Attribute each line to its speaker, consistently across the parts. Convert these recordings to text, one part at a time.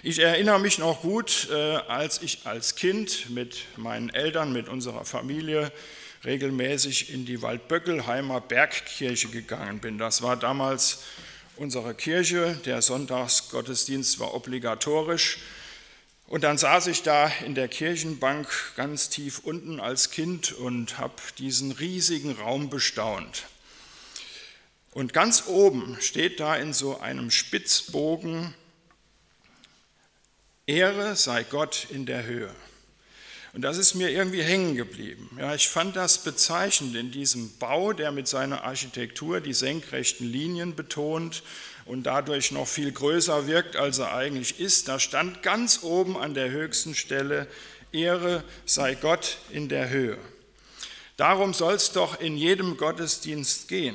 Speaker 1: Ich erinnere mich noch gut, als ich als Kind mit meinen Eltern, mit unserer Familie regelmäßig in die Waldböckelheimer Bergkirche gegangen bin. Das war damals unsere Kirche, der Sonntagsgottesdienst war obligatorisch. Und dann saß ich da in der Kirchenbank ganz tief unten als Kind und habe diesen riesigen Raum bestaunt. Und ganz oben steht da in so einem Spitzbogen: Ehre sei Gott in der Höhe. Und das ist mir irgendwie hängen geblieben. Ja, ich fand das bezeichnend in diesem Bau, der mit seiner Architektur die senkrechten Linien betont und dadurch noch viel größer wirkt, als er eigentlich ist. Da stand ganz oben an der höchsten Stelle: Ehre sei Gott in der Höhe. Darum soll es doch in jedem Gottesdienst gehen.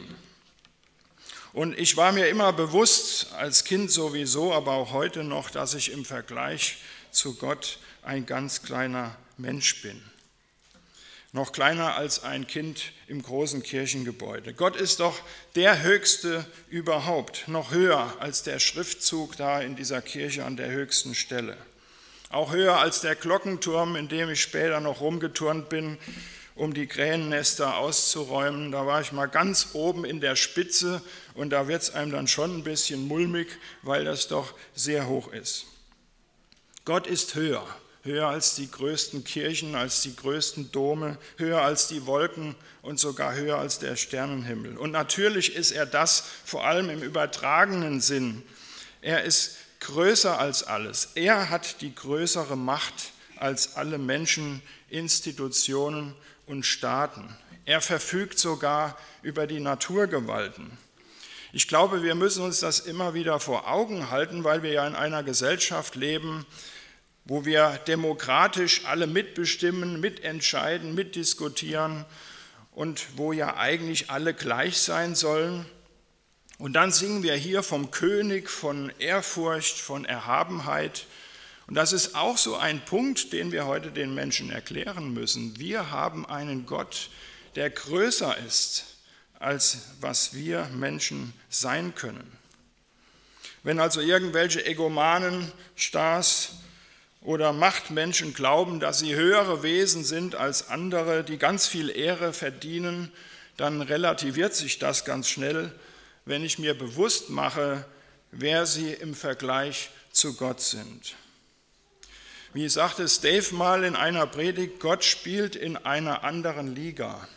Speaker 1: Und ich war mir immer bewusst, als Kind sowieso, aber auch heute noch, dass ich im Vergleich zu Gott ein ganz kleiner Mensch bin. Noch kleiner als ein Kind im großen Kirchengebäude. Gott ist doch der Höchste überhaupt, noch höher als der Schriftzug da in dieser Kirche an der höchsten Stelle. Auch höher als der Glockenturm, in dem ich später noch rumgeturnt bin, um die Krähennester auszuräumen. Da war ich mal ganz oben in der Spitze und da wird es einem dann schon ein bisschen mulmig, weil das doch sehr hoch ist. Gott ist höher als die größten Kirchen, als die größten Dome, höher als die Wolken und sogar höher als der Sternenhimmel. Und natürlich ist er das vor allem im übertragenen Sinn. Er ist größer als alles. Er hat die größere Macht als alle Menschen, Institutionen und Staaten. Er verfügt sogar über die Naturgewalten. Ich glaube, wir müssen uns das immer wieder vor Augen halten, weil wir ja in einer Gesellschaft leben, wo wir demokratisch alle mitbestimmen, mitentscheiden, mitdiskutieren und wo ja eigentlich alle gleich sein sollen. Und dann singen wir hier vom König, von Ehrfurcht, von Erhabenheit. Und das ist auch so ein Punkt, den wir heute den Menschen erklären müssen. Wir haben einen Gott, der größer ist, als was wir Menschen sein können. Wenn also irgendwelche Egomanen, Stars oder Machtmenschen glauben, dass sie höhere Wesen sind als andere, die ganz viel Ehre verdienen, dann relativiert sich das ganz schnell, wenn ich mir bewusst mache, wer sie im Vergleich zu Gott sind. Wie sagte Dave mal in einer Predigt, Gott spielt in einer anderen Liga.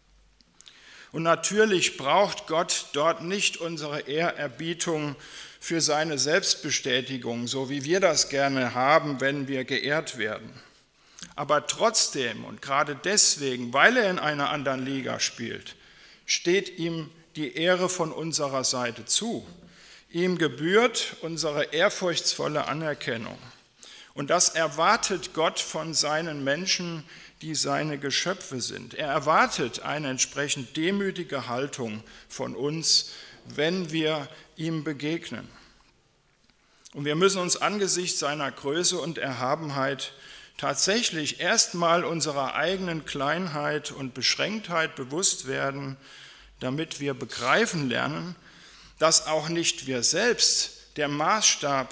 Speaker 1: Und natürlich braucht Gott dort nicht unsere Ehrerbietung für seine Selbstbestätigung, so wie wir das gerne haben, wenn wir geehrt werden. Aber trotzdem und gerade deswegen, weil er in einer anderen Liga spielt, steht ihm die Ehre von unserer Seite zu. Ihm gebührt unsere ehrfurchtsvolle Anerkennung. Und das erwartet Gott von seinen Menschen, die seine Geschöpfe sind. Er erwartet eine entsprechend demütige Haltung von uns, wenn wir ihm begegnen. Und wir müssen uns angesichts seiner Größe und Erhabenheit tatsächlich erstmal unserer eigenen Kleinheit und Beschränktheit bewusst werden, damit wir begreifen lernen, dass auch nicht wir selbst der Maßstab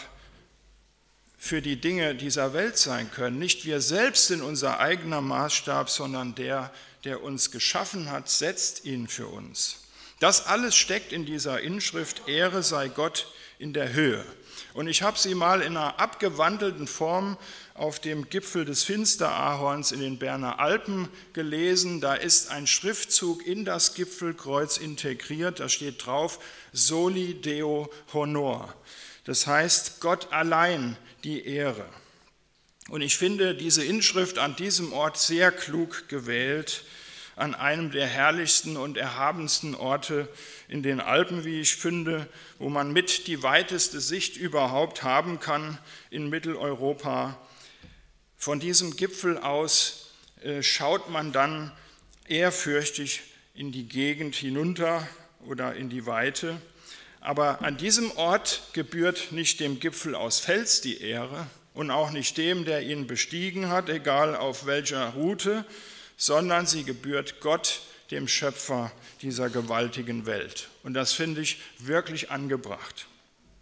Speaker 1: für die Dinge dieser Welt sein können. Nicht wir selbst sind unser eigener Maßstab, sondern der uns geschaffen hat, setzt ihn für uns. Das alles steckt in dieser Inschrift, Ehre sei Gott in der Höhe. Und ich habe sie mal in einer abgewandelten Form auf dem Gipfel des Finsterahorns in den Berner Alpen gelesen. Da ist ein Schriftzug in das Gipfelkreuz integriert, da steht drauf, Soli Deo Honor. Das heißt, Gott allein die Ehre. Und ich finde diese Inschrift an diesem Ort sehr klug gewählt, an einem der herrlichsten und erhabensten Orte in den Alpen, wie ich finde, wo man mit die weiteste Sicht überhaupt haben kann in Mitteleuropa. Von diesem Gipfel aus schaut man dann ehrfürchtig in die Gegend hinunter oder in die Weite. Aber an diesem Ort gebührt nicht dem Gipfel aus Fels die Ehre und auch nicht dem, der ihn bestiegen hat, egal auf welcher Route, sondern sie gebührt Gott, dem Schöpfer dieser gewaltigen Welt. Und das finde ich wirklich angebracht.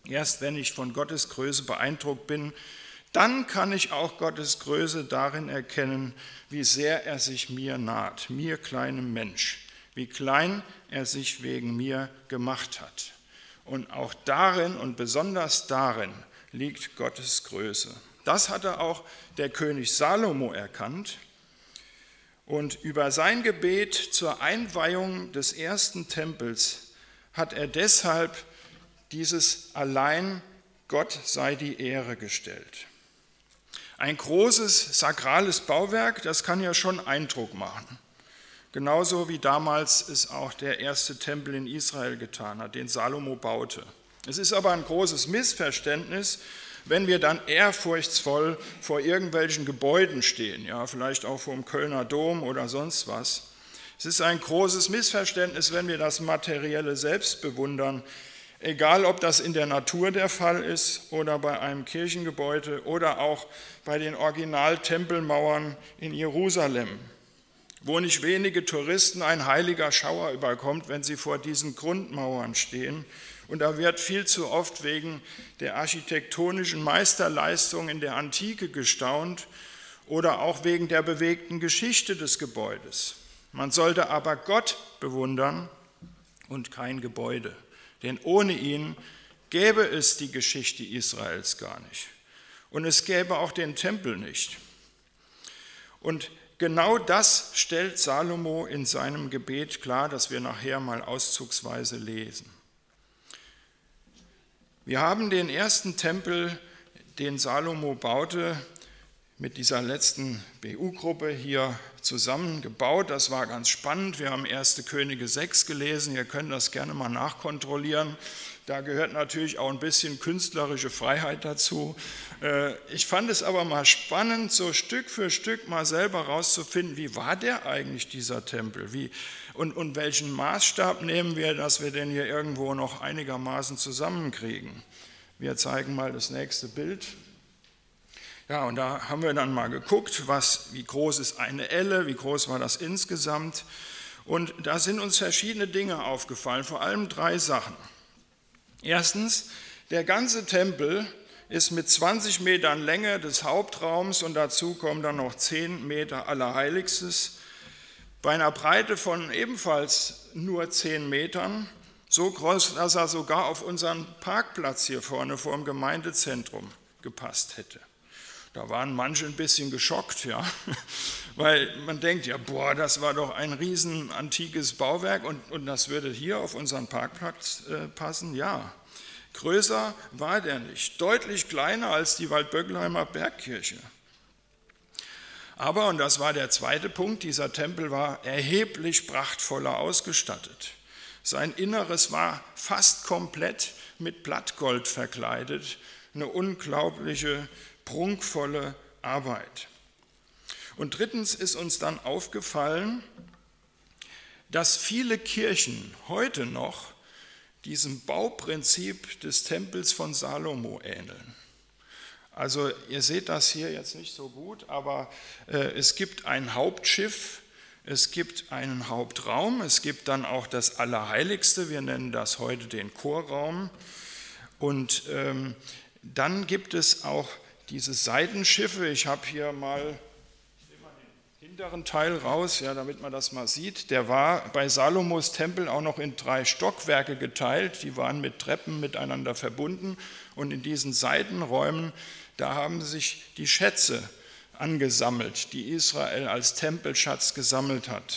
Speaker 1: Erst wenn ich von Gottes Größe beeindruckt bin, dann kann ich auch Gottes Größe darin erkennen, wie sehr er sich mir naht, mir kleinem Mensch, wie klein er sich wegen mir gemacht hat. Und auch darin und besonders darin liegt Gottes Größe. Das hatte auch der König Salomo erkannt und über sein Gebet zur Einweihung des ersten Tempels hat er deshalb dieses allein Gott sei die Ehre gestellt. Ein großes sakrales Bauwerk, das kann ja schon Eindruck machen. Genauso wie damals es auch der erste Tempel in Israel getan hat, den Salomo baute. Es ist aber ein großes Missverständnis, wenn wir dann ehrfurchtsvoll vor irgendwelchen Gebäuden stehen, ja, vielleicht auch vor dem Kölner Dom oder sonst was. Es ist ein großes Missverständnis, wenn wir das Materielle selbst bewundern, egal ob das in der Natur der Fall ist oder bei einem Kirchengebäude oder auch bei den Original-Tempelmauern in Jerusalem, wo nicht wenige Touristen ein heiliger Schauer überkommt, wenn sie vor diesen Grundmauern stehen. Und da wird viel zu oft wegen der architektonischen Meisterleistung in der Antike gestaunt oder auch wegen der bewegten Geschichte des Gebäudes. Man sollte aber Gott bewundern und kein Gebäude. Denn ohne ihn gäbe es die Geschichte Israels gar nicht. Und es gäbe auch den Tempel nicht. Und genau das stellt Salomo in seinem Gebet klar, das wir nachher mal auszugsweise lesen. Wir haben den ersten Tempel, den Salomo baute, mit dieser letzten BU-Gruppe hier zusammengebaut. Das war ganz spannend. Wir haben 1. Könige 6 gelesen. Ihr könnt das gerne mal nachkontrollieren. Da gehört natürlich auch ein bisschen künstlerische Freiheit dazu. Ich fand es aber mal spannend, so Stück für Stück mal selber rauszufinden, wie war der eigentlich, dieser Tempel? Und welchen Maßstab nehmen wir, dass wir den hier irgendwo noch einigermaßen zusammenkriegen? Wir zeigen mal das nächste Bild. Ja, und da haben wir dann mal geguckt, wie groß ist eine Elle, wie groß war das insgesamt. Und da sind uns verschiedene Dinge aufgefallen, vor allem 3 Sachen. Erstens, der ganze Tempel ist mit 20 Metern Länge des Hauptraums und dazu kommen dann noch 10 Meter Allerheiligstes, bei einer Breite von ebenfalls nur 10 Metern, so groß, dass er sogar auf unseren Parkplatz hier vorne vor dem Gemeindezentrum gepasst hätte. Da waren manche ein bisschen geschockt, ja, weil man denkt, ja, boah, das war doch ein riesen antikes Bauwerk und das würde hier auf unseren Parkplatz passen. Ja, größer war der nicht, deutlich kleiner als die Waldböckelheimer Bergkirche. Aber, und das war der zweite Punkt, dieser Tempel war erheblich prachtvoller ausgestattet. Sein Inneres war fast komplett mit Blattgold verkleidet, eine unglaubliche prunkvolle Arbeit. Und drittens ist uns dann aufgefallen, dass viele Kirchen heute noch diesem Bauprinzip des Tempels von Salomo ähneln. Also ihr seht das hier jetzt nicht so gut, aber es gibt ein Hauptschiff, es gibt einen Hauptraum, es gibt dann auch das Allerheiligste, wir nennen das heute den Chorraum, und dann gibt es auch diese Seitenschiffe. Ich habe hier mal den hinteren Teil raus, ja, damit man das mal sieht. Der war bei Salomos Tempel auch noch in 3 Stockwerke geteilt. Die waren mit Treppen miteinander verbunden. Und in diesen Seitenräumen, da haben sich die Schätze angesammelt, die Israel als Tempelschatz gesammelt hat.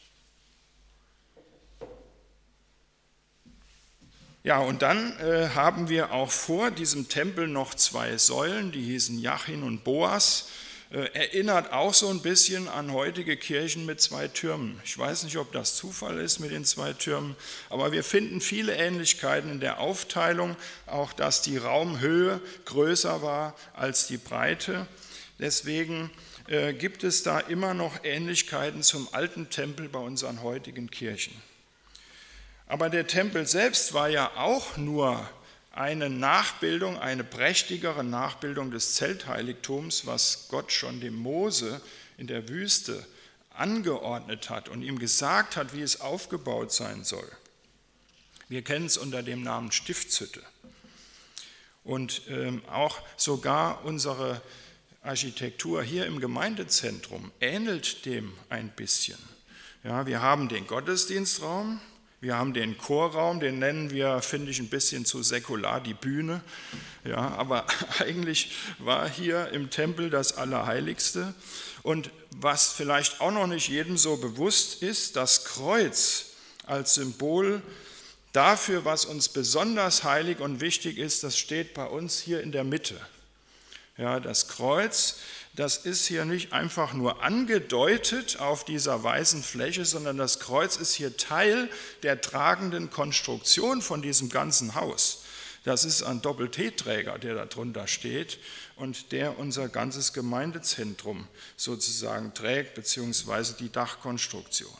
Speaker 1: Ja, und dann haben wir auch vor diesem Tempel noch 2 Säulen, die hießen Jachin und Boas. Erinnert auch so ein bisschen an heutige Kirchen mit 2 Türmen. Ich weiß nicht, ob das Zufall ist mit den 2 Türmen, aber wir finden viele Ähnlichkeiten in der Aufteilung, auch dass die Raumhöhe größer war als die Breite. Deswegen gibt es da immer noch Ähnlichkeiten zum alten Tempel bei unseren heutigen Kirchen. Aber der Tempel selbst war ja auch nur eine Nachbildung, eine prächtigere Nachbildung des Zeltheiligtums, was Gott schon dem Mose in der Wüste angeordnet hat und ihm gesagt hat, wie es aufgebaut sein soll. Wir kennen es unter dem Namen Stiftshütte. Und auch sogar unsere Architektur hier im Gemeindezentrum ähnelt dem ein bisschen. Ja, wir haben den Gottesdienstraum, wir haben den Chorraum, den nennen wir, finde ich, ein bisschen zu säkular, die Bühne. Ja, aber eigentlich war hier im Tempel das Allerheiligste. Und was vielleicht auch noch nicht jedem so bewusst ist, das Kreuz als Symbol dafür, was uns besonders heilig und wichtig ist, das steht bei uns hier in der Mitte. Ja, das Kreuz, das ist hier nicht einfach nur angedeutet auf dieser weißen Fläche, sondern das Kreuz ist hier Teil der tragenden Konstruktion von diesem ganzen Haus. Das ist ein Doppel-T-Träger, der da drunter steht und der unser ganzes Gemeindezentrum sozusagen trägt, beziehungsweise die Dachkonstruktion.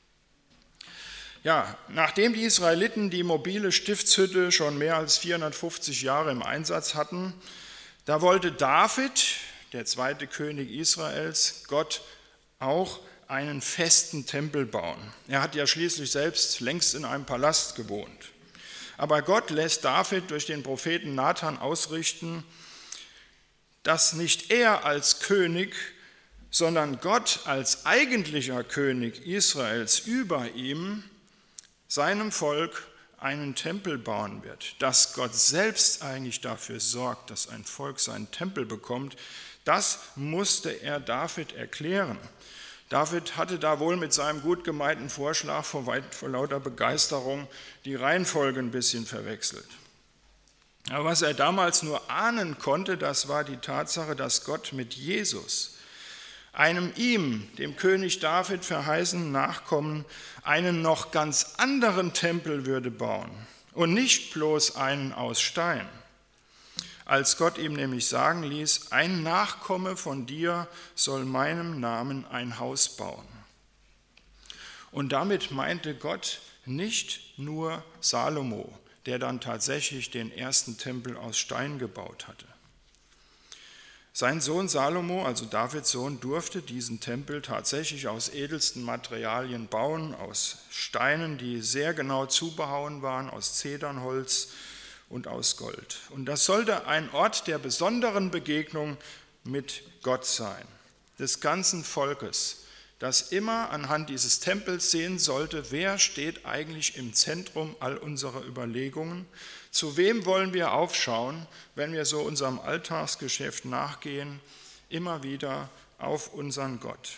Speaker 1: Ja, nachdem die Israeliten die mobile Stiftshütte schon mehr als 450 Jahre im Einsatz hatten, da wollte David, der zweite König Israels, Gott auch einen festen Tempel bauen. Er hat ja schließlich selbst längst in einem Palast gewohnt. Aber Gott lässt David durch den Propheten Nathan ausrichten, dass nicht er als König, sondern Gott als eigentlicher König Israels über ihm, seinem Volk, einen Tempel bauen wird, dass Gott selbst eigentlich dafür sorgt, dass ein Volk seinen Tempel bekommt, das musste er David erklären. David hatte da wohl mit seinem gut gemeinten Vorschlag vor lauter Begeisterung die Reihenfolge ein bisschen verwechselt. Aber was er damals nur ahnen konnte, das war die Tatsache, dass Gott mit Jesus, einem ihm, dem König David verheißenen Nachkommen, einen noch ganz anderen Tempel würde bauen und nicht bloß einen aus Stein. Als Gott ihm nämlich sagen ließ, ein Nachkomme von dir soll meinem Namen ein Haus bauen. Und damit meinte Gott nicht nur Salomo, der dann tatsächlich den ersten Tempel aus Stein gebaut hatte. Sein Sohn Salomo, also Davids Sohn, durfte diesen Tempel tatsächlich aus edelsten Materialien bauen, aus Steinen, die sehr genau zubehauen waren, aus Zedernholz und aus Gold. Und das sollte ein Ort der besonderen Begegnung mit Gott sein, des ganzen Volkes, das immer anhand dieses Tempels sehen sollte, wer steht eigentlich im Zentrum all unserer Überlegungen, zu wem wollen wir aufschauen, wenn wir so unserem Alltagsgeschäft nachgehen, immer wieder auf unseren Gott.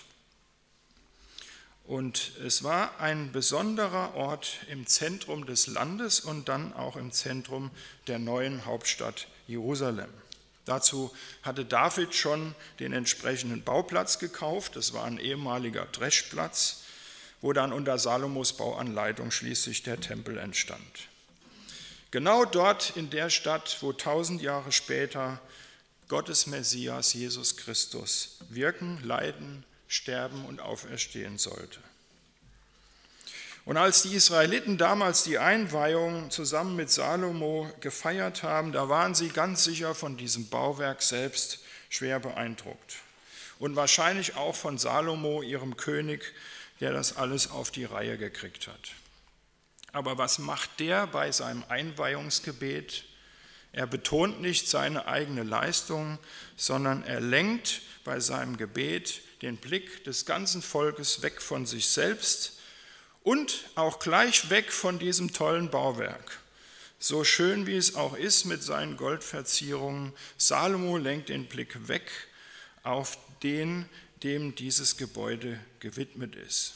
Speaker 1: Und es war ein besonderer Ort im Zentrum des Landes und dann auch im Zentrum der neuen Hauptstadt Jerusalem. Dazu hatte David schon den entsprechenden Bauplatz gekauft. Das war ein ehemaliger Dreschplatz, wo dann unter Salomos Bauanleitung schließlich der Tempel entstand. Genau dort in der Stadt, wo 1000 Jahre später Gottes Messias, Jesus Christus, wirken, leiden, sterben und auferstehen sollte. Und als die Israeliten damals die Einweihung zusammen mit Salomo gefeiert haben, da waren sie ganz sicher von diesem Bauwerk selbst schwer beeindruckt. Und wahrscheinlich auch von Salomo, ihrem König, der das alles auf die Reihe gekriegt hat. Aber was macht der bei seinem Einweihungsgebet? Er betont nicht seine eigene Leistung, sondern er lenkt bei seinem Gebet den Blick des ganzen Volkes weg von sich selbst und auch gleich weg von diesem tollen Bauwerk. So schön wie es auch ist mit seinen Goldverzierungen, Salomo lenkt den Blick weg auf den, dem dieses Gebäude gewidmet ist.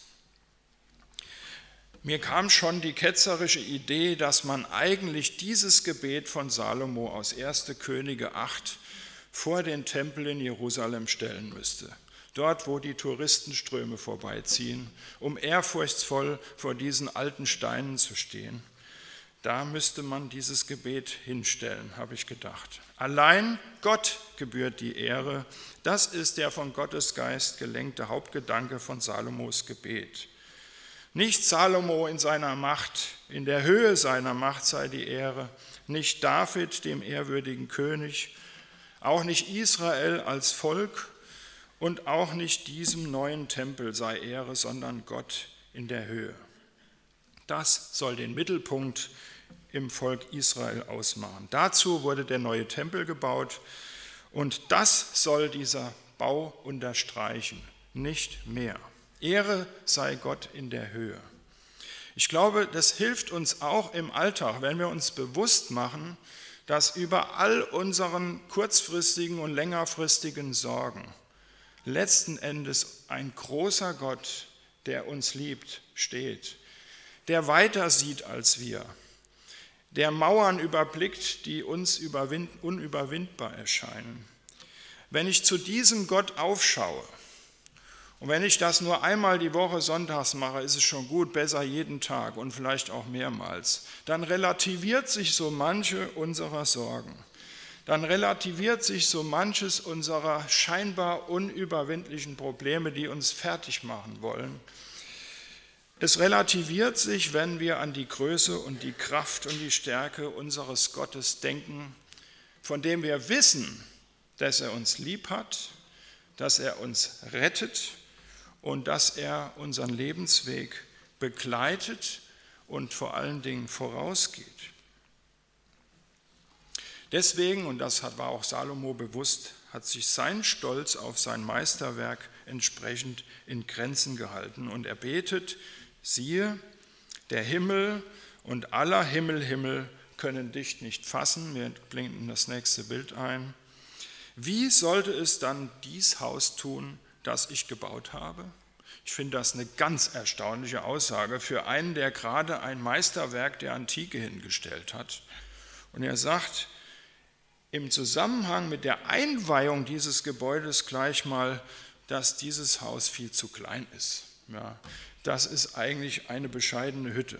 Speaker 1: Mir kam schon die ketzerische Idee, dass man eigentlich dieses Gebet von Salomo aus 1. Könige 8 vor den Tempel in Jerusalem stellen müsste. Dort, wo die Touristenströme vorbeiziehen, um ehrfurchtsvoll vor diesen alten Steinen zu stehen. Da müsste man dieses Gebet hinstellen, habe ich gedacht. Allein Gott gebührt die Ehre. Das ist der von Gottes Geist gelenkte Hauptgedanke von Salomos Gebet. Nicht Salomo in seiner Macht, in der Höhe seiner Macht sei die Ehre, nicht David, dem ehrwürdigen König, auch nicht Israel als Volk und auch nicht diesem neuen Tempel sei Ehre, sondern Gott in der Höhe. Das soll den Mittelpunkt im Volk Israel ausmachen. Dazu wurde der neue Tempel gebaut und das soll dieser Bau unterstreichen, nicht mehr. Ehre sei Gott in der Höhe. Ich glaube, das hilft uns auch im Alltag, wenn wir uns bewusst machen, dass über all unseren kurzfristigen und längerfristigen Sorgen letzten Endes ein großer Gott, der uns liebt, steht, der weiter sieht als wir, der Mauern überblickt, die uns unüberwindbar erscheinen. Wenn ich zu diesem Gott aufschaue, und wenn ich das nur einmal die Woche sonntags mache, ist es schon gut, besser jeden Tag und vielleicht auch mehrmals, dann relativiert sich so manche unserer Sorgen. Dann relativiert sich so manches unserer scheinbar unüberwindlichen Probleme, die uns fertig machen wollen. Es relativiert sich, wenn wir an die Größe und die Kraft und die Stärke unseres Gottes denken, von dem wir wissen, dass er uns lieb hat, dass er uns rettet und dass er unseren Lebensweg begleitet und vor allen Dingen vorausgeht. Deswegen, und das war auch Salomo bewusst, hat sich sein Stolz auf sein Meisterwerk entsprechend in Grenzen gehalten. Und er betet, siehe, der Himmel und aller Himmel können dich nicht fassen. Wir blenden das nächste Bild ein. Wie sollte es dann dies Haus tun, das ich gebaut habe? Ich finde das eine ganz erstaunliche Aussage für einen, der gerade ein Meisterwerk der Antike hingestellt hat. Und er sagt, im Zusammenhang mit der Einweihung dieses Gebäudes gleich mal, dass dieses Haus viel zu klein ist. Ja, das ist eigentlich eine bescheidene Hütte.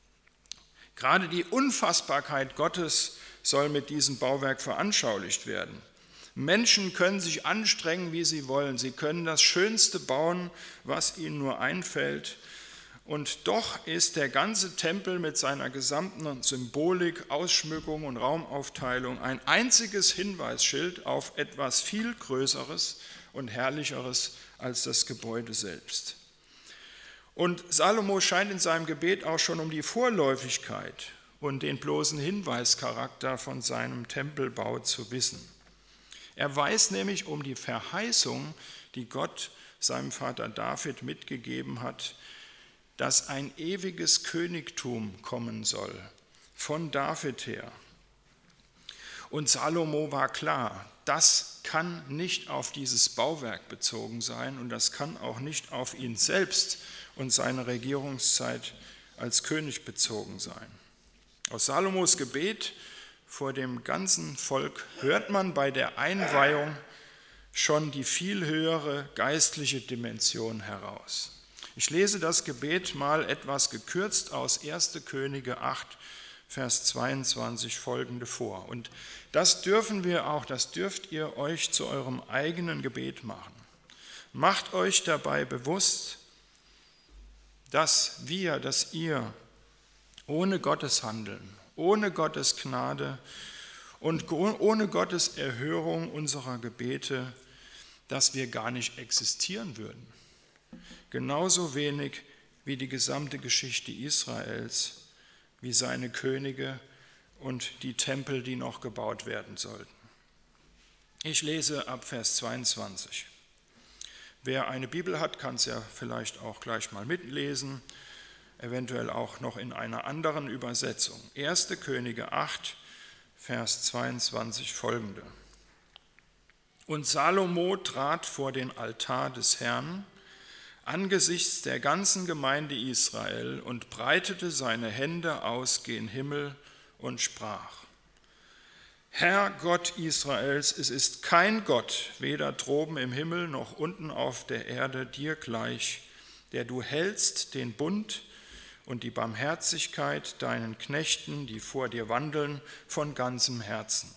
Speaker 1: Gerade die Unfassbarkeit Gottes soll mit diesem Bauwerk veranschaulicht werden. Menschen können sich anstrengen, wie sie wollen. Sie können das Schönste bauen, was ihnen nur einfällt. Und doch ist der ganze Tempel mit seiner gesamten Symbolik, Ausschmückung und Raumaufteilung ein einziges Hinweisschild auf etwas viel Größeres und Herrlicheres als das Gebäude selbst. Und Salomo scheint in seinem Gebet auch schon um die Vorläufigkeit und den bloßen Hinweischarakter von seinem Tempelbau zu wissen. Er weiß nämlich um die Verheißung, die Gott seinem Vater David mitgegeben hat, dass ein ewiges Königtum kommen soll, von David her. Und Salomo war klar, das kann nicht auf dieses Bauwerk bezogen sein und das kann auch nicht auf ihn selbst und seine Regierungszeit als König bezogen sein. Aus Salomos Gebet vor dem ganzen Volk hört man bei der Einweihung schon die viel höhere geistliche Dimension heraus. Ich lese das Gebet mal etwas gekürzt aus 1. Könige 8, Vers 22 folgende vor. Und das dürfen wir auch, das dürft ihr euch zu eurem eigenen Gebet machen. Macht euch dabei bewusst, dass ihr ohne Gottes Handeln, ohne Gottes Gnade und ohne Gottes Erhörung unserer Gebete, dass wir gar nicht existieren würden. Genauso wenig wie die gesamte Geschichte Israels, wie seine Könige und die Tempel, die noch gebaut werden sollten. Ich lese ab Vers 22. Wer eine Bibel hat, kann es ja vielleicht auch gleich mal mitlesen, eventuell auch noch in einer anderen Übersetzung. 1. Könige 8, Vers 22 folgende. Und Salomo trat vor den Altar des Herrn angesichts der ganzen Gemeinde Israel und breitete seine Hände aus gen Himmel und sprach: Herr Gott Israels, es ist kein Gott, weder droben im Himmel noch unten auf der Erde, dir gleich, der du hältst den Bund und die Barmherzigkeit deinen Knechten, die vor dir wandeln, von ganzem Herzen.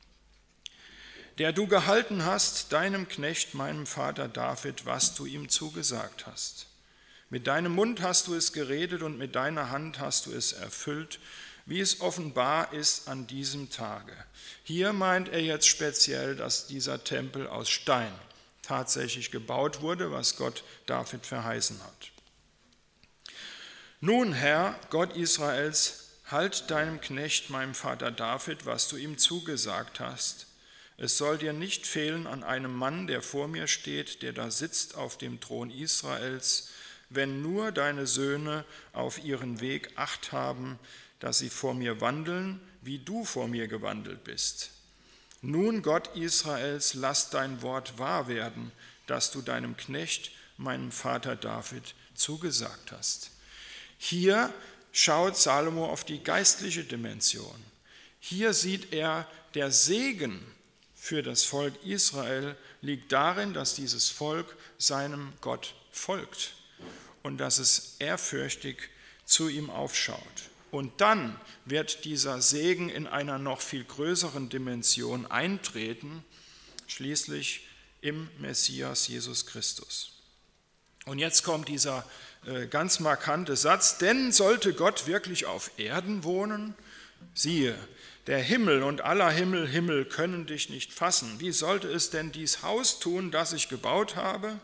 Speaker 1: Der du gehalten hast, deinem Knecht, meinem Vater David, was du ihm zugesagt hast. Mit deinem Mund hast du es geredet und mit deiner Hand hast du es erfüllt, wie es offenbar ist an diesem Tage. Hier meint er jetzt speziell, dass dieser Tempel aus Stein tatsächlich gebaut wurde, was Gott David verheißen hat. Nun, Herr, Gott Israels, halt deinem Knecht, meinem Vater David, was du ihm zugesagt hast. Es soll dir nicht fehlen an einem Mann, der vor mir steht, der da sitzt auf dem Thron Israels, wenn nur deine Söhne auf ihren Weg Acht haben, dass sie vor mir wandeln, wie du vor mir gewandelt bist. Nun, Gott Israels, lass dein Wort wahr werden, das du deinem Knecht, meinem Vater David, zugesagt hast. Hier schaut Salomo auf die geistliche Dimension. Hier sieht er, der Segen für das Volk Israel liegt darin, dass dieses Volk seinem Gott folgt und dass es ehrfürchtig zu ihm aufschaut. Und dann wird dieser Segen in einer noch viel größeren Dimension eintreten, schließlich im Messias Jesus Christus. Und jetzt kommt dieser ganz markante Satz: Denn sollte Gott wirklich auf Erden wohnen? Siehe, der Himmel und aller Himmel können dich nicht fassen. Wie sollte es denn dies Haus tun, das ich gebaut habe?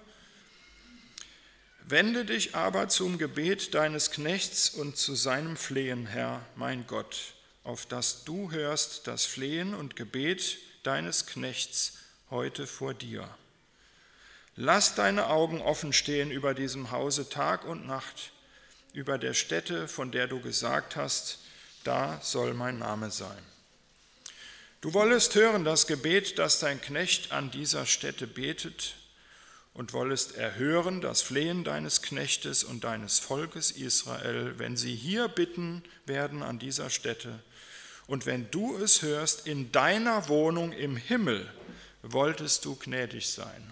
Speaker 1: Wende dich aber zum Gebet deines Knechts und zu seinem Flehen, Herr, mein Gott, auf das du hörst das Flehen und Gebet deines Knechts heute vor dir. Lass deine Augen offen stehen über diesem Hause Tag und Nacht, über der Stätte, von der du gesagt hast, da soll mein Name sein. Du wollest hören das Gebet, das dein Knecht an dieser Stätte betet, und wollest erhören das Flehen deines Knechtes und deines Volkes Israel, wenn sie hier bitten werden an dieser Stätte. Und wenn du es hörst, in deiner Wohnung im Himmel wolltest du gnädig sein.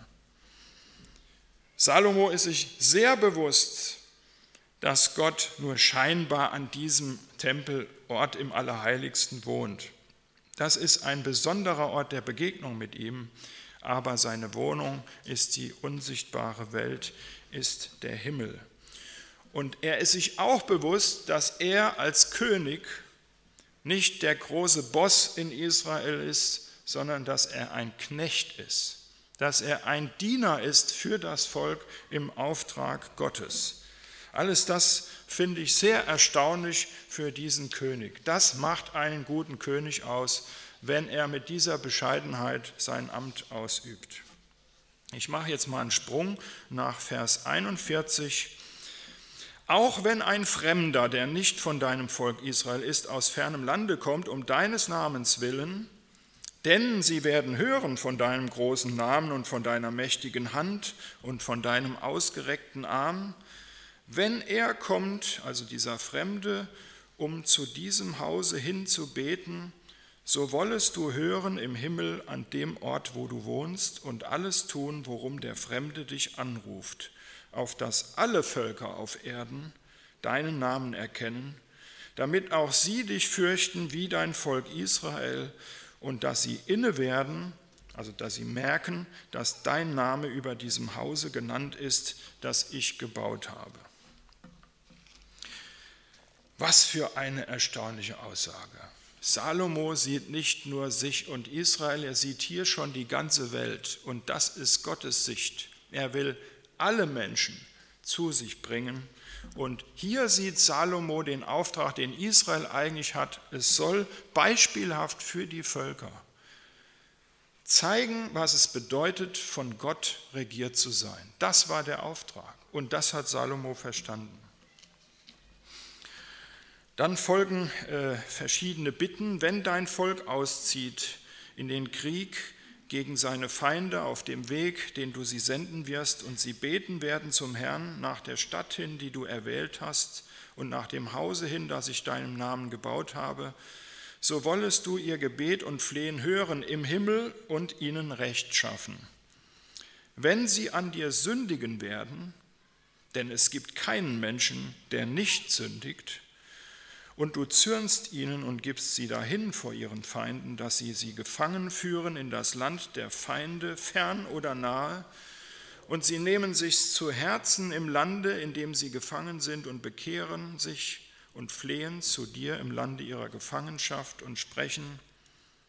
Speaker 1: Salomo ist sich sehr bewusst, dass Gott nur scheinbar an diesem Tempelort im Allerheiligsten wohnt. Das ist ein besonderer Ort der Begegnung mit ihm, aber seine Wohnung ist die unsichtbare Welt, ist der Himmel. Und er ist sich auch bewusst, dass er als König nicht der große Boss in Israel ist, sondern dass er ein Knecht ist, dass er ein Diener ist für das Volk im Auftrag Gottes. Alles das finde ich sehr erstaunlich für diesen König. Das macht einen guten König aus, wenn er mit dieser Bescheidenheit sein Amt ausübt. Ich mache jetzt mal einen Sprung nach Vers 41. Auch wenn ein Fremder, der nicht von deinem Volk Israel ist, aus fernem Lande kommt, um deines Namens willen, denn sie werden hören von deinem großen Namen und von deiner mächtigen Hand und von deinem ausgereckten Arm, wenn er kommt, also dieser Fremde, um zu diesem Hause hin zu beten, so wollest du hören im Himmel an dem Ort, wo du wohnst, und alles tun, worum der Fremde dich anruft, auf dass alle Völker auf Erden deinen Namen erkennen, damit auch sie dich fürchten wie dein Volk Israel und dass sie inne werden, also dass sie merken, dass dein Name über diesem Hause genannt ist, das ich gebaut habe. Was für eine erstaunliche Aussage. Salomo sieht nicht nur sich und Israel, er sieht hier schon die ganze Welt. Und das ist Gottes Sicht. Er will alle Menschen zu sich bringen. Und hier sieht Salomo den Auftrag, den Israel eigentlich hat. Es soll beispielhaft für die Völker zeigen, was es bedeutet, von Gott regiert zu sein. Das war der Auftrag. Und das hat Salomo verstanden. Dann folgen verschiedene Bitten. Wenn dein Volk auszieht in den Krieg gegen seine Feinde auf dem Weg, den du sie senden wirst, und sie beten werden zum Herrn nach der Stadt hin, die du erwählt hast, und nach dem Hause hin, das ich deinem Namen gebaut habe, so wollest du ihr Gebet und Flehen hören im Himmel und ihnen Recht schaffen. Wenn sie an dir sündigen werden, denn es gibt keinen Menschen, der nicht sündigt, und du zürnst ihnen und gibst sie dahin vor ihren Feinden, dass sie gefangen führen in das Land der Feinde, fern oder nahe, und sie nehmen sich's zu Herzen im Lande, in dem sie gefangen sind, und bekehren sich und flehen zu dir im Lande ihrer Gefangenschaft und sprechen: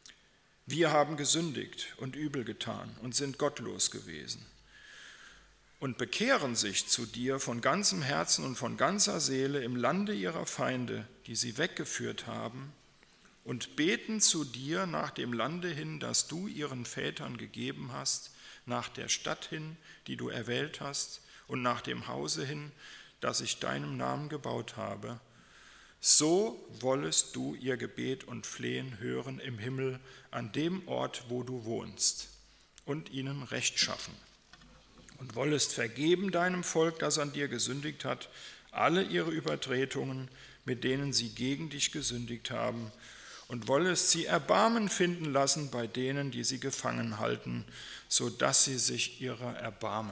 Speaker 1: Wir haben gesündigt und übel getan und sind gottlos gewesen. und bekehren sich zu dir von ganzem Herzen und von ganzer Seele im Lande ihrer Feinde, die sie weggeführt haben, und beten zu dir nach dem Lande hin, das du ihren Vätern gegeben hast, nach der Stadt hin, die du erwählt hast, und nach dem Hause hin, das ich deinem Namen gebaut habe, so wollest du ihr Gebet und Flehen hören im Himmel an dem Ort, wo du wohnst, und ihnen Recht schaffen. Und wollest vergeben deinem Volk, das an dir gesündigt hat, alle ihre Übertretungen, mit denen sie gegen dich gesündigt haben, und wollest sie Erbarmen finden lassen bei denen, die sie gefangen halten, so dass sie sich ihrer erbarmen.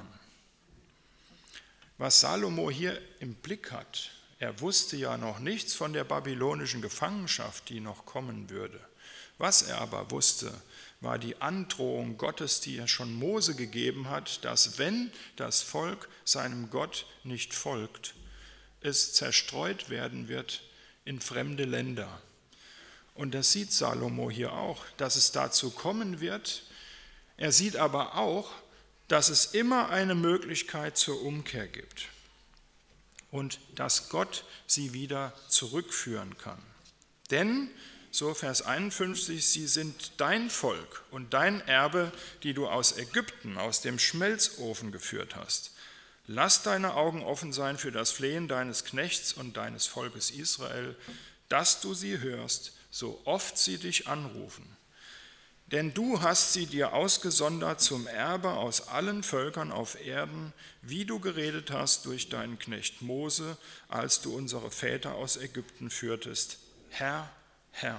Speaker 1: Was Salomo hier im Blick hat, er wusste ja noch nichts von der babylonischen Gefangenschaft, die noch kommen würde. Was er aber wusste, war die Androhung Gottes, die er schon Mose gegeben hat, dass wenn das Volk seinem Gott nicht folgt, es zerstreut werden wird in fremde Länder. Und das sieht Salomo hier auch, dass es dazu kommen wird. Er sieht aber auch, dass es immer eine Möglichkeit zur Umkehr gibt und dass Gott sie wieder zurückführen kann. Denn, so Vers 51, sie sind dein Volk und dein Erbe, die du aus Ägypten, aus dem Schmelzofen geführt hast. Lass deine Augen offen sein für das Flehen deines Knechts und deines Volkes Israel, dass du sie hörst, so oft sie dich anrufen. Denn du hast sie dir ausgesondert zum Erbe aus allen Völkern auf Erden, wie du geredet hast durch deinen Knecht Mose, als du unsere Väter aus Ägypten führtest. Herr, Herr.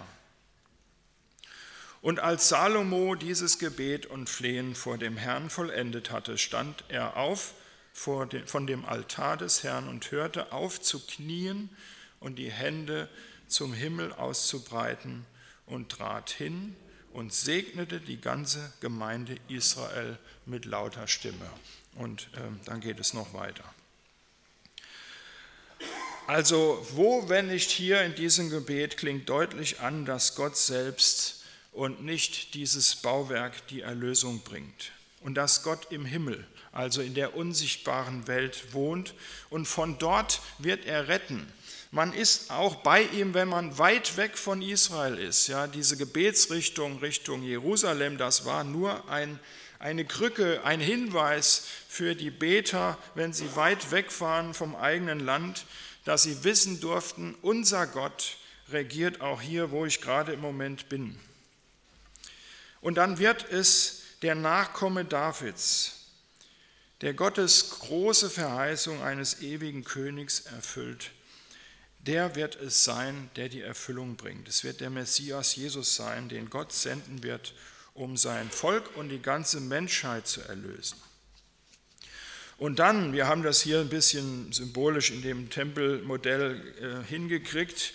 Speaker 1: Und als Salomo dieses Gebet und Flehen vor dem Herrn vollendet hatte, stand er auf von dem Altar des Herrn und hörte auf zu knien und die Hände zum Himmel auszubreiten und trat hin und segnete die ganze Gemeinde Israel mit lauter Stimme. Und dann geht es noch weiter. Also wo, wenn nicht hier in diesem Gebet, klingt deutlich an, dass Gott selbst und nicht dieses Bauwerk die Erlösung bringt. Und dass Gott im Himmel, also in der unsichtbaren Welt, wohnt und von dort wird er retten. Man ist auch bei ihm, wenn man weit weg von Israel ist. Ja, diese Gebetsrichtung Richtung Jerusalem, das war nur eine Krücke, ein Hinweis für die Beter, wenn sie weit weg waren vom eigenen Land, dass sie wissen durften, unser Gott regiert auch hier, wo ich gerade im Moment bin. Und dann wird es der Nachkomme Davids, der Gottes große Verheißung eines ewigen Königs erfüllt. Der wird es sein, der die Erfüllung bringt. Es wird der Messias Jesus sein, den Gott senden wird, um sein Volk und die ganze Menschheit zu erlösen. Und dann, wir haben das hier ein bisschen symbolisch in dem Tempelmodell hingekriegt,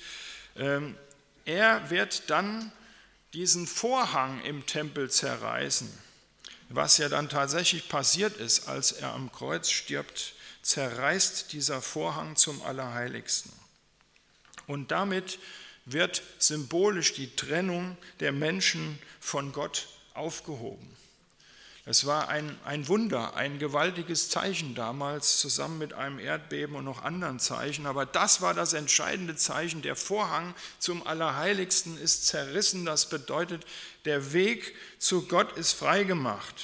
Speaker 1: er wird dann diesen Vorhang im Tempel zerreißen, was ja dann tatsächlich passiert ist, als er am Kreuz stirbt, zerreißt dieser Vorhang zum Allerheiligsten. Und damit wird symbolisch die Trennung der Menschen von Gott aufgehoben. Es war ein Wunder, ein gewaltiges Zeichen damals, zusammen mit einem Erdbeben und noch anderen Zeichen. Aber das war das entscheidende Zeichen. Der Vorhang zum Allerheiligsten ist zerrissen. Das bedeutet, der Weg zu Gott ist freigemacht.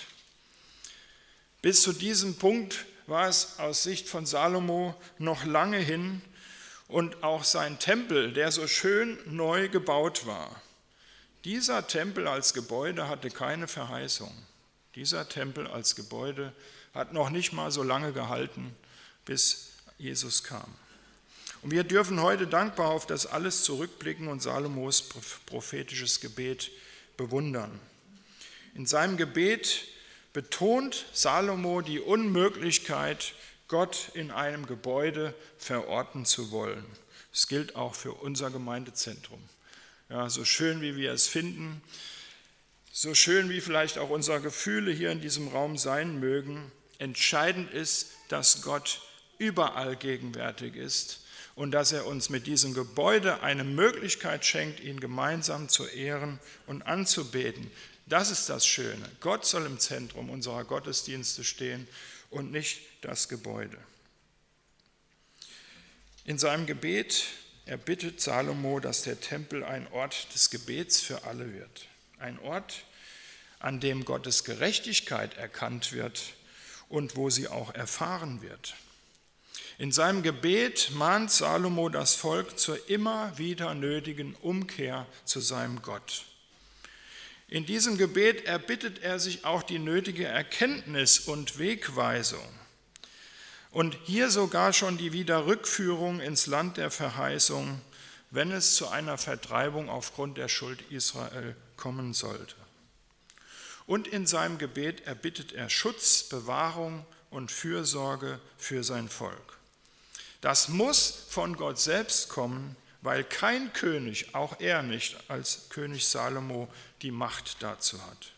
Speaker 1: Bis zu diesem Punkt war es aus Sicht von Salomo noch lange hin. Und auch sein Tempel, der so schön neu gebaut war. Dieser Tempel als Gebäude hatte keine Verheißung. Dieser Tempel als Gebäude hat noch nicht mal so lange gehalten, bis Jesus kam. Und wir dürfen heute dankbar auf das alles zurückblicken und Salomos prophetisches Gebet bewundern. In seinem Gebet betont Salomo die Unmöglichkeit, Gott in einem Gebäude verorten zu wollen. Das gilt auch für unser Gemeindezentrum. Ja, so schön wie wir es finden, so schön wie vielleicht auch unsere Gefühle hier in diesem Raum sein mögen, entscheidend ist, dass Gott überall gegenwärtig ist und dass er uns mit diesem Gebäude eine Möglichkeit schenkt, ihn gemeinsam zu ehren und anzubeten. Das ist das Schöne. Gott soll im Zentrum unserer Gottesdienste stehen und nicht das Gebäude. In seinem Gebet erbittet Salomo, dass der Tempel ein Ort des Gebets für alle wird. Ein Ort, an dem Gottes Gerechtigkeit erkannt wird und wo sie auch erfahren wird. In seinem Gebet mahnt Salomo das Volk zur immer wieder nötigen Umkehr zu seinem Gott. In diesem Gebet erbittet er sich auch die nötige Erkenntnis und Wegweisung. Und hier sogar schon die Wiederrückführung ins Land der Verheißung, wenn es zu einer Vertreibung aufgrund der Schuld Israel kommen sollte. Und in seinem Gebet erbittet er Schutz, Bewahrung und Fürsorge für sein Volk. Das muss von Gott selbst kommen, weil kein König, auch er nicht als König Salomo, die Macht dazu hat.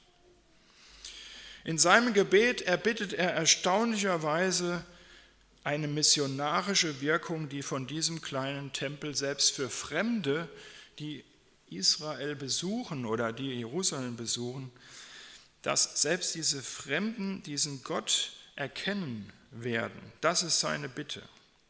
Speaker 1: In seinem Gebet erbittet er erstaunlicherweise eine missionarische Wirkung, die von diesem kleinen Tempel selbst für Fremde, die Israel besuchen oder die Jerusalem besuchen, dass selbst diese Fremden diesen Gott erkennen werden. Das ist seine Bitte.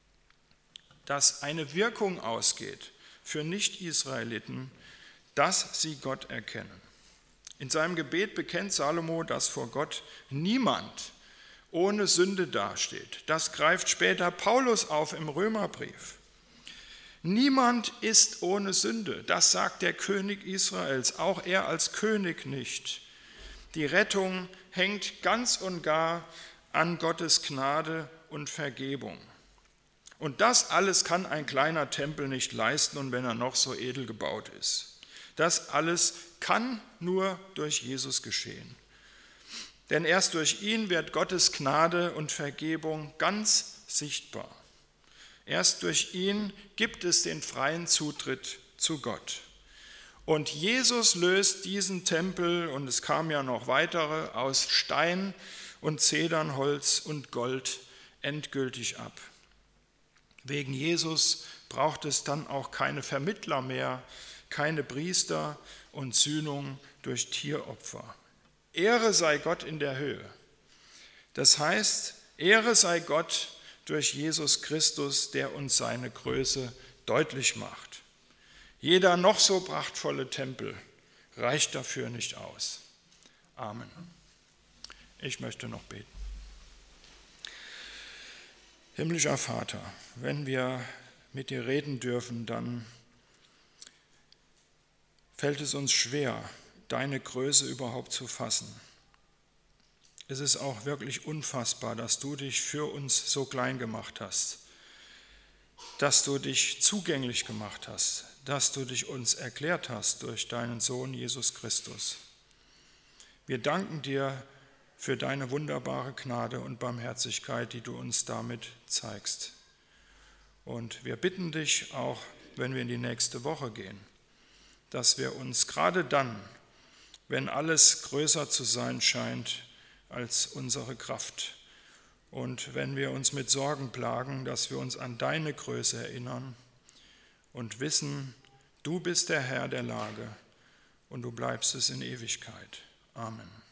Speaker 1: Dass eine Wirkung ausgeht für Nicht-Israeliten, dass sie Gott erkennen. In seinem Gebet bekennt Salomo, dass vor Gott niemand ohne Sünde dasteht. Das greift später Paulus auf im Römerbrief. Niemand ist ohne Sünde, das sagt der König Israels, auch er als König nicht. Die Rettung hängt ganz und gar an Gottes Gnade und Vergebung. Und das alles kann ein kleiner Tempel nicht leisten, und wenn er noch so edel gebaut ist. Das alles kann nur durch Jesus geschehen. Denn erst durch ihn wird Gottes Gnade und Vergebung ganz sichtbar. Erst durch ihn gibt es den freien Zutritt zu Gott. Und Jesus löst diesen Tempel, und es kamen ja noch weitere, aus Stein und Zedernholz und Gold endgültig ab. Wegen Jesus braucht es dann auch keine Vermittler mehr, keine Priester und Sühnung durch Tieropfer. Ehre sei Gott in der Höhe. Das heißt, Ehre sei Gott durch Jesus Christus, der uns seine Größe deutlich macht. Jeder noch so prachtvolle Tempel reicht dafür nicht aus. Amen. Ich möchte noch beten. Himmlischer Vater, wenn wir mit dir reden dürfen, dann fällt es uns schwer, deine Größe überhaupt zu fassen. Es ist auch wirklich unfassbar, dass du dich für uns so klein gemacht hast, dass du dich zugänglich gemacht hast, dass du dich uns erklärt hast durch deinen Sohn Jesus Christus. Wir danken dir für deine wunderbare Gnade und Barmherzigkeit, die du uns damit zeigst. Und wir bitten dich auch, wenn wir in die nächste Woche gehen, dass wir uns gerade dann, wenn alles größer zu sein scheint als unsere Kraft, und wenn wir uns mit Sorgen plagen, dass wir uns an deine Größe erinnern und wissen, du bist der Herr der Lage und du bleibst es in Ewigkeit. Amen.